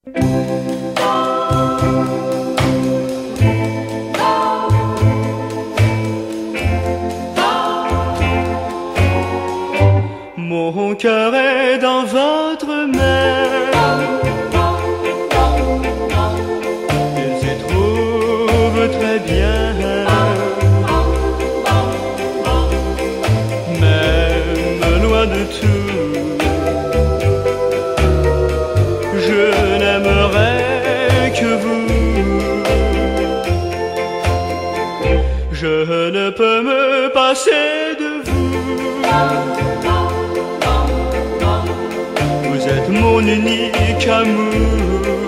Mon cœur est dans votre main, il s'y trouve très bien, même loin de tout, je n'aimerai que vous. Je ne peux me passer de vous. Vous êtes mon unique amour,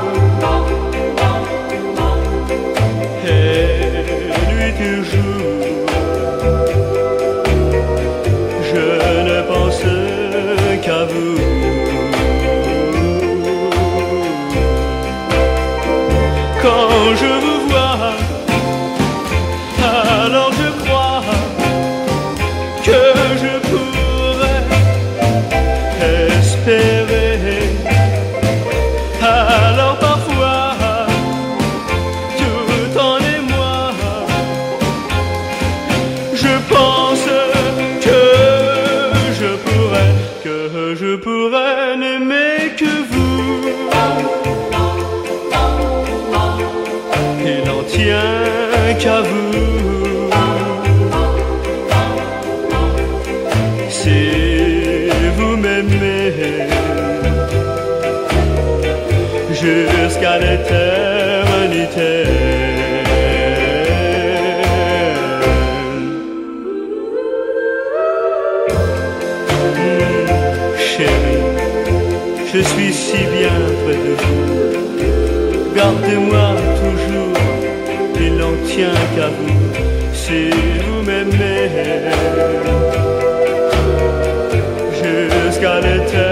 et lui toujours, je ne pense qu'à vous. Quand je vous vois, alors je crois que je pourrais espérer. Alors parfois, tout en émoi, je pense que je pourrais n'aimer que vous. Il n'en tient qu'à vous. Si vous m'aimez jusqu'à l'éternité, chérie, je suis si bien près de vous. Gardez-moi toujours, il n'en tient qu'à vous. Si vous m'aimez jusqu'à l'éternité.